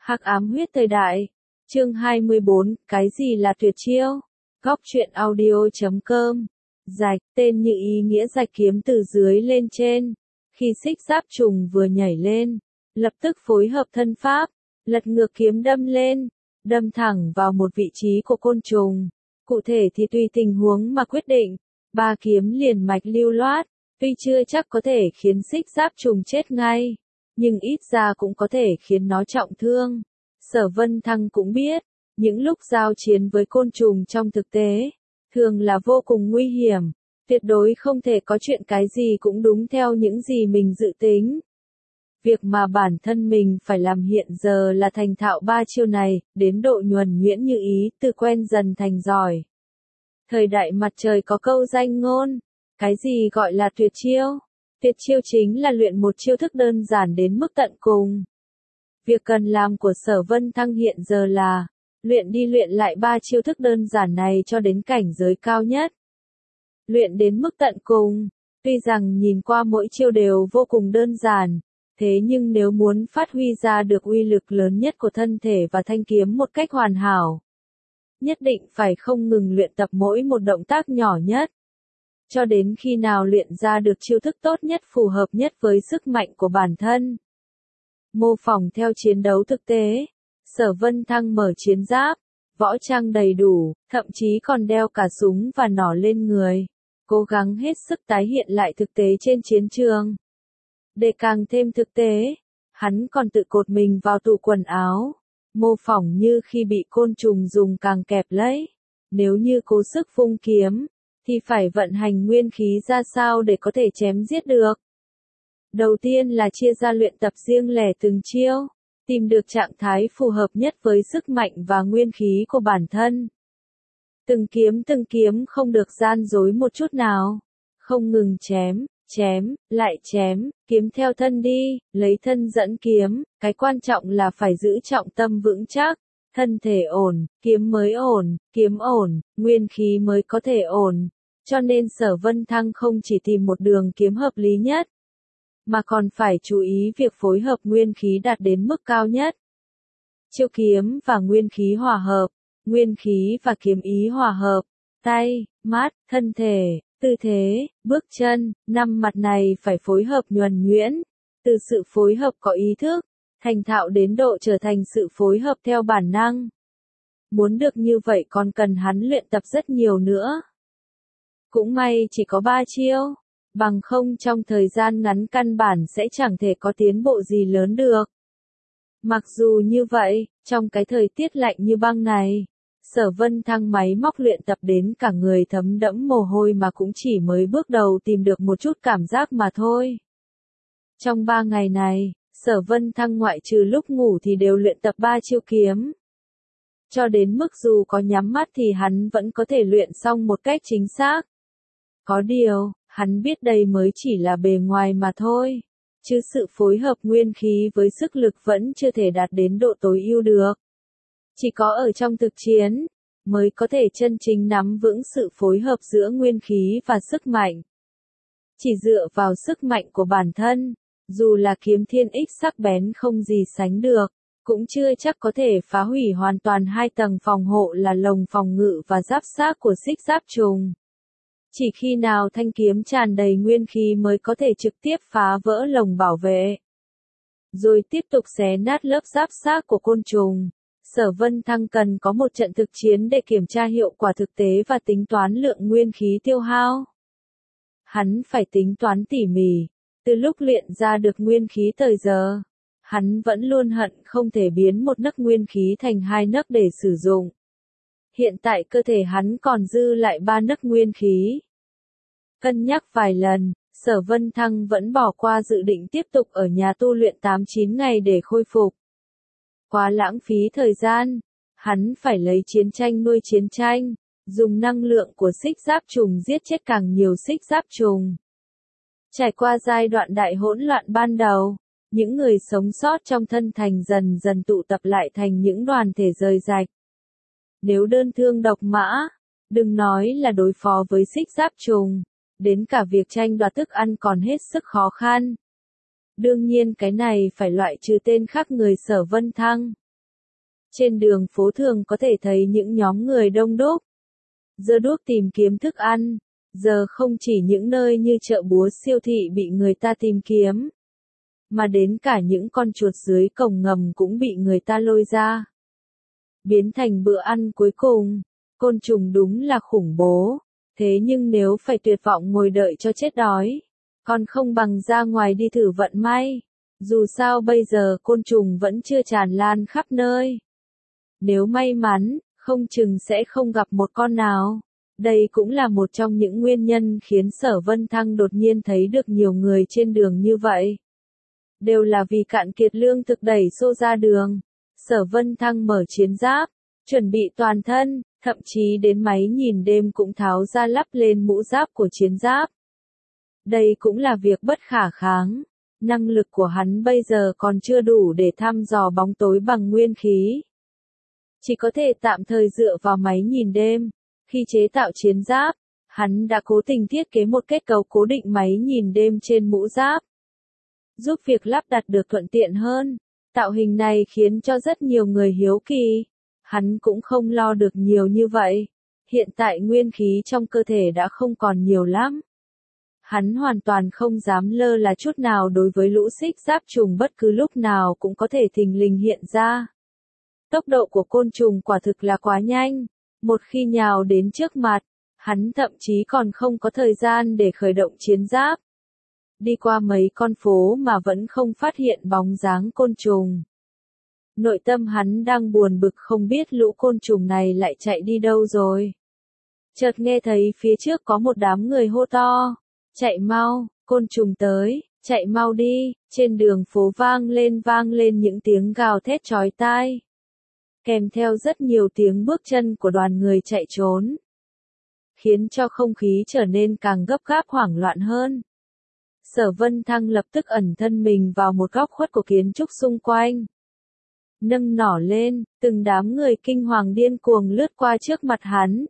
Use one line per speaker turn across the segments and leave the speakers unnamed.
Hắc ám huyết thời đại. Chương 24, cái gì là tuyệt chiêu? Góc truyện audio.com. Rạch, tên như ý nghĩa rạch kiếm từ dưới lên trên. Khi xích giáp trùng vừa nhảy lên, lập tức phối hợp thân pháp, lật ngược kiếm đâm lên, đâm thẳng vào một vị trí của côn trùng. Cụ thể thì tùy tình huống mà quyết định, ba kiếm liền mạch lưu loát, tuy chưa chắc có thể khiến xích giáp trùng chết ngay, nhưng ít ra cũng có thể khiến nó trọng thương. Sở Vân Thăng cũng biết, những lúc giao chiến với côn trùng trong thực tế, thường là vô cùng nguy hiểm, tuyệt đối không thể có chuyện cái gì cũng đúng theo những gì mình dự tính. Việc mà bản thân mình phải làm hiện giờ là thành thạo ba chiêu này, đến độ nhuần nhuyễn như ý, từ quen dần thành giỏi. Thời đại mặt trời có câu danh ngôn, cái gì gọi là tuyệt chiêu? Tuyệt chiêu chính là luyện một chiêu thức đơn giản đến mức tận cùng. Việc cần làm của Sở Vân Thăng hiện giờ là luyện đi luyện lại ba chiêu thức đơn giản này cho đến cảnh giới cao nhất. Luyện đến mức tận cùng, tuy rằng nhìn qua mỗi chiêu đều vô cùng đơn giản, thế nhưng nếu muốn phát huy ra được uy lực lớn nhất của thân thể và thanh kiếm một cách hoàn hảo, nhất định phải không ngừng luyện tập mỗi một động tác nhỏ nhất, cho đến khi nào luyện ra được chiêu thức tốt nhất phù hợp nhất với sức mạnh của bản thân. Mô phỏng theo chiến đấu thực tế, Sở Vân Thăng mở chiến giáp, võ trang đầy đủ, thậm chí còn đeo cả súng và nỏ lên người, cố gắng hết sức tái hiện lại thực tế trên chiến trường. Để càng thêm thực tế, hắn còn tự cột mình vào tủ quần áo, mô phỏng như khi bị côn trùng dùng càng kẹp lấy. Nếu như cố sức vung kiếm, thì phải vận hành nguyên khí ra sao để có thể chém giết được. Đầu tiên là chia ra luyện tập riêng lẻ từng chiêu, tìm được trạng thái phù hợp nhất với sức mạnh và nguyên khí của bản thân. Từng kiếm không được gian dối một chút nào, không ngừng chém, lại chém, kiếm theo thân đi, lấy thân dẫn kiếm, cái quan trọng là phải giữ trọng tâm vững chắc, thân thể ổn, kiếm mới ổn, kiếm ổn, nguyên khí mới có thể ổn, cho nên Sở Vân Thăng không chỉ tìm một đường kiếm hợp lý nhất, mà còn phải chú ý việc phối hợp nguyên khí đạt đến mức cao nhất. Chiêu kiếm và nguyên khí hòa hợp, nguyên khí và kiếm ý hòa hợp, tay, mắt, thân thể, tư thế, bước chân, năm mặt này phải phối hợp nhuần nhuyễn, từ sự phối hợp có ý thức, thành thạo đến độ trở thành sự phối hợp theo bản năng. Muốn được như vậy còn cần hắn luyện tập rất nhiều nữa. Cũng may chỉ có 3 chiêu, bằng không trong thời gian ngắn căn bản sẽ chẳng thể có tiến bộ gì lớn được. Mặc dù như vậy, trong cái thời tiết lạnh như băng này, Sở Vân Thăng máy móc luyện tập đến cả người thấm đẫm mồ hôi mà cũng chỉ mới bước đầu tìm được một chút cảm giác mà thôi. Trong 3 ngày này, Sở Vân Thăng ngoại trừ lúc ngủ thì đều luyện tập 3 chiêu kiếm. Cho đến mức dù có nhắm mắt thì hắn vẫn có thể luyện xong một cách chính xác. Có điều, hắn biết đây mới chỉ là bề ngoài mà thôi, chứ sự phối hợp nguyên khí với sức lực vẫn chưa thể đạt đến độ tối ưu được. Chỉ có ở trong thực chiến, mới có thể chân chính nắm vững sự phối hợp giữa nguyên khí và sức mạnh. Chỉ dựa vào sức mạnh của bản thân, dù là kiếm thiên ích sắc bén không gì sánh được, cũng chưa chắc có thể phá hủy hoàn toàn hai tầng phòng hộ là lồng phòng ngự và giáp xác của xích giáp trùng. Chỉ khi nào thanh kiếm tràn đầy nguyên khí mới có thể trực tiếp phá vỡ lồng bảo vệ, rồi tiếp tục xé nát lớp giáp xác của côn trùng. Sở Vân Thăng cần có một trận thực chiến để kiểm tra hiệu quả thực tế và tính toán lượng nguyên khí tiêu hao. Hắn phải tính toán tỉ mỉ, từ lúc luyện ra được nguyên khí tới giờ, hắn vẫn luôn hận không thể biến một nấc nguyên khí thành 2 nấc để sử dụng. Hiện tại cơ thể hắn còn dư lại 3 nấc nguyên khí. Cân nhắc vài lần, Sở Vân Thăng vẫn bỏ qua dự định tiếp tục ở nhà tu luyện 8-9 ngày để khôi phục. Quá lãng phí thời gian, hắn phải lấy chiến tranh nuôi chiến tranh, dùng năng lượng của xích giáp trùng giết chết càng nhiều xích giáp trùng. Trải qua giai đoạn đại hỗn loạn ban đầu, những người sống sót trong thân thành dần dần tụ tập lại thành những đoàn thể rời rạc. Nếu đơn thương độc mã, đừng nói là đối phó với xích giáp trùng, đến cả việc tranh đoạt thức ăn còn hết sức khó khăn. Đương nhiên cái này phải loại trừ tên khác người Sở Vân Thăng. Trên đường phố thường có thể thấy những nhóm người đông đúc, giơ đuốc tìm kiếm thức ăn. Giờ không chỉ những nơi như chợ búa siêu thị bị người ta tìm kiếm, mà đến cả những con chuột dưới cổng ngầm cũng bị người ta lôi ra, biến thành bữa ăn cuối cùng. Côn trùng đúng là khủng bố, thế nhưng nếu phải tuyệt vọng ngồi đợi cho chết đói, còn không bằng ra ngoài đi thử vận may. Dù sao bây giờ côn trùng vẫn chưa tràn lan khắp nơi. Nếu may mắn, không chừng sẽ không gặp một con nào. Đây cũng là một trong những nguyên nhân khiến Sở Vân Thăng đột nhiên thấy được nhiều người trên đường như vậy. Đều là vì cạn kiệt lương thực đẩy xô ra đường. Sở Vân Thăng mở chiến giáp, chuẩn bị toàn thân, thậm chí đến máy nhìn đêm cũng tháo ra lắp lên mũ giáp của chiến giáp. Đây cũng là việc bất khả kháng. Năng lực của hắn bây giờ còn chưa đủ để thăm dò bóng tối bằng nguyên khí. Chỉ có thể tạm thời dựa vào máy nhìn đêm. Khi chế tạo chiến giáp, hắn đã cố tình thiết kế một kết cấu cố định máy nhìn đêm trên mũ giáp, giúp việc lắp đặt được thuận tiện hơn. Tạo hình này khiến cho rất nhiều người hiếu kỳ. Hắn cũng không lo được nhiều như vậy. Hiện tại nguyên khí trong cơ thể đã không còn nhiều lắm. Hắn hoàn toàn không dám lơ là chút nào đối với lũ xích giáp trùng bất cứ lúc nào cũng có thể thình lình hiện ra. Tốc độ của côn trùng quả thực là quá nhanh. Một khi nhào đến trước mặt, hắn thậm chí còn không có thời gian để khởi động chiến giáp. Đi qua mấy con phố mà vẫn không phát hiện bóng dáng côn trùng. Nội tâm hắn đang buồn bực không biết lũ côn trùng này lại chạy đi đâu rồi. Chợt nghe thấy phía trước có một đám người hô to. Chạy mau, côn trùng tới, chạy mau đi. Trên đường phố vang lên những tiếng gào thét chói tai. Kèm theo rất nhiều tiếng bước chân của đoàn người chạy trốn. Khiến cho không khí trở nên càng gấp gáp hoảng loạn hơn. Sở Vân Thăng lập tức ẩn thân mình vào một góc khuất của kiến trúc xung quanh. Nâng nỏ lên, từng đám người kinh hoàng điên cuồng lướt qua trước mặt hắn.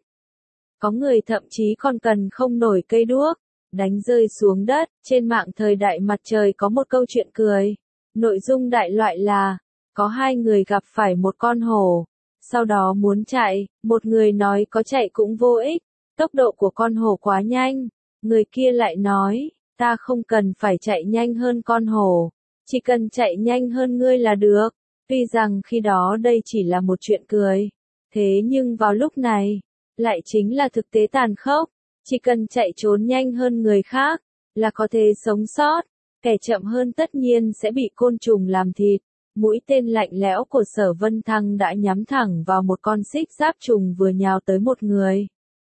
Có người thậm chí còn cần không nổi cây đuốc, đánh rơi xuống đất. Trên mạng thời đại mặt trời có một câu chuyện cười. Nội dung đại loại là, có hai người gặp phải một con hổ. Sau đó muốn chạy, một người nói có chạy cũng vô ích, tốc độ của con hổ quá nhanh. Người kia lại nói, ta không cần phải chạy nhanh hơn con hổ, chỉ cần chạy nhanh hơn ngươi là được. Tuy rằng khi đó đây chỉ là một chuyện cười, thế nhưng vào lúc này, lại chính là thực tế tàn khốc. Chỉ cần chạy trốn nhanh hơn người khác, là có thể sống sót. Kẻ chậm hơn tất nhiên sẽ bị côn trùng làm thịt. Mũi tên lạnh lẽo của Sở Vân Thăng đã nhắm thẳng vào một con xích giáp trùng vừa nhào tới một người.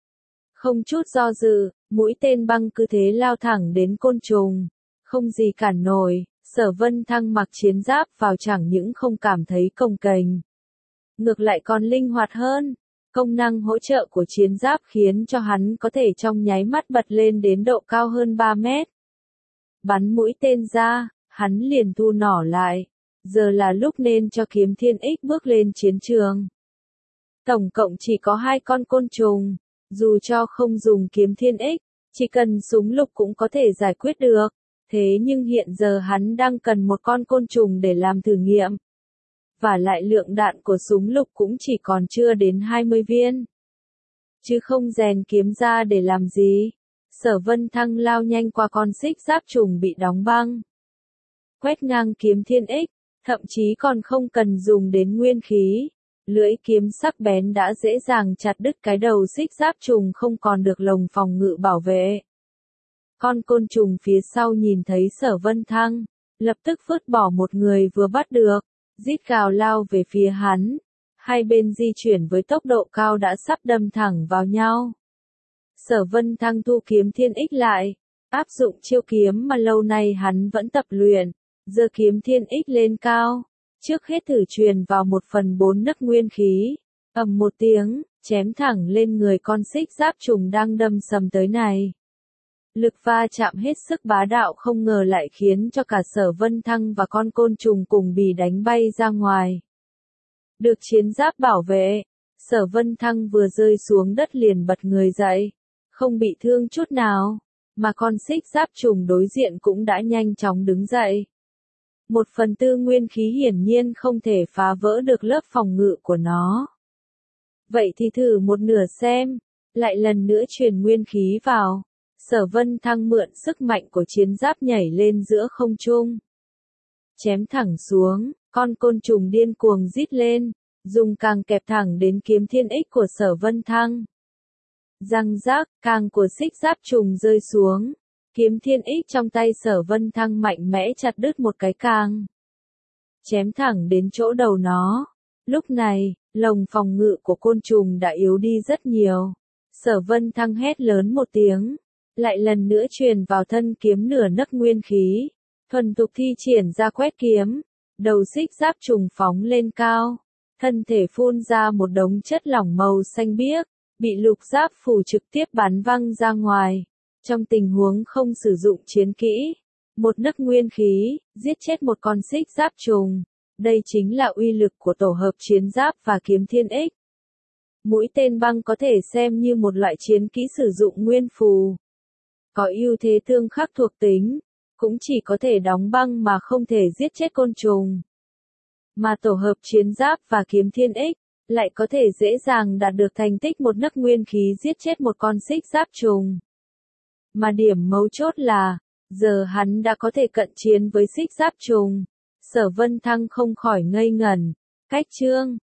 Không chút do dự, mũi tên băng cứ thế lao thẳng đến côn trùng. Không gì cản nổi, Sở Vân Thăng mặc chiến giáp vào chẳng những không cảm thấy cồng kềnh, ngược lại còn linh hoạt hơn. Công năng hỗ trợ của chiến giáp khiến cho hắn có thể trong nháy mắt bật lên đến độ cao hơn 3 mét. Bắn mũi tên ra, hắn liền thu nỏ lại. Giờ là lúc nên cho Kiếm Thiên Ích bước lên chiến trường. Tổng cộng chỉ có 2 con côn trùng. Dù cho không dùng Kiếm Thiên Ích, chỉ cần súng lục cũng có thể giải quyết được. Thế nhưng hiện giờ hắn đang cần một con côn trùng để làm thử nghiệm. Và lại lượng đạn của súng lục cũng chỉ còn chưa đến 20 viên. Chứ không rèn kiếm ra để làm gì. Sở Vân Thăng lao nhanh qua con xích giáp trùng bị đóng băng. Quét ngang Kiếm Thiên Ích, thậm chí còn không cần dùng đến nguyên khí. Lưỡi kiếm sắc bén đã dễ dàng chặt đứt cái đầu xích giáp trùng không còn được lồng phòng ngự bảo vệ. Con côn trùng phía sau nhìn thấy Sở Vân Thăng, lập tức vứt bỏ một người vừa bắt được, rít gào lao về phía hắn. Hai bên di chuyển với tốc độ cao đã sắp đâm thẳng vào nhau. Sở Vân Thăng thu Kiếm Thiên Ích lại, áp dụng chiêu kiếm mà lâu nay hắn vẫn tập luyện, giơ Kiếm Thiên Ích lên cao, trước hết thử truyền vào 1/4 nấc nguyên khí, ầm một tiếng, chém thẳng lên người con xích giáp trùng đang đâm sầm tới này. Lực va chạm hết sức bá đạo không ngờ lại khiến cho cả Sở Vân Thăng và con côn trùng cùng bị đánh bay ra ngoài. Được chiến giáp bảo vệ, Sở Vân Thăng vừa rơi xuống đất liền bật người dậy, không bị thương chút nào, mà con xích giáp trùng đối diện cũng đã nhanh chóng đứng dậy. 1/4 nguyên khí hiển nhiên không thể phá vỡ được lớp phòng ngự của nó. Vậy thì thử một nửa xem, lại lần nữa truyền nguyên khí vào. Sở Vân Thăng mượn sức mạnh của chiến giáp nhảy lên giữa không trung. Chém thẳng xuống, con côn trùng điên cuồng rít lên, dùng càng kẹp thẳng đến kiếm thiên ích của Sở Vân Thăng. Răng rác, càng của xích giáp trùng rơi xuống. Kiếm thiên ích trong tay Sở Vân Thăng mạnh mẽ chặt đứt một cái càng. Chém thẳng đến chỗ đầu nó. Lúc này, lồng phòng ngự của côn trùng đã yếu đi rất nhiều. Sở Vân Thăng hét lớn một tiếng. Lại lần nữa truyền vào thân kiếm nửa nấc nguyên khí. Thuần thục thi triển ra quét kiếm. Đầu xích giáp trùng phóng lên cao. Thân thể phun ra một đống chất lỏng màu xanh biếc. Bị lục giáp phù trực tiếp bắn văng ra ngoài. Trong tình huống không sử dụng chiến kỹ, một nấc nguyên khí, giết chết một con xích giáp trùng. Đây chính là uy lực của tổ hợp chiến giáp và kiếm thiên ích. Mũi tên băng có thể xem như một loại chiến kỹ sử dụng nguyên phù. Có ưu thế tương khắc thuộc tính, cũng chỉ có thể đóng băng mà không thể giết chết côn trùng. Mà tổ hợp chiến giáp và kiếm thiên ích, lại có thể dễ dàng đạt được thành tích một nấc nguyên khí giết chết một con xích giáp trùng. Mà điểm mấu chốt là, giờ hắn đã có thể cận chiến với xích giáp trùng. Sở Vân Thăng không khỏi ngây ngẩn. Cách chương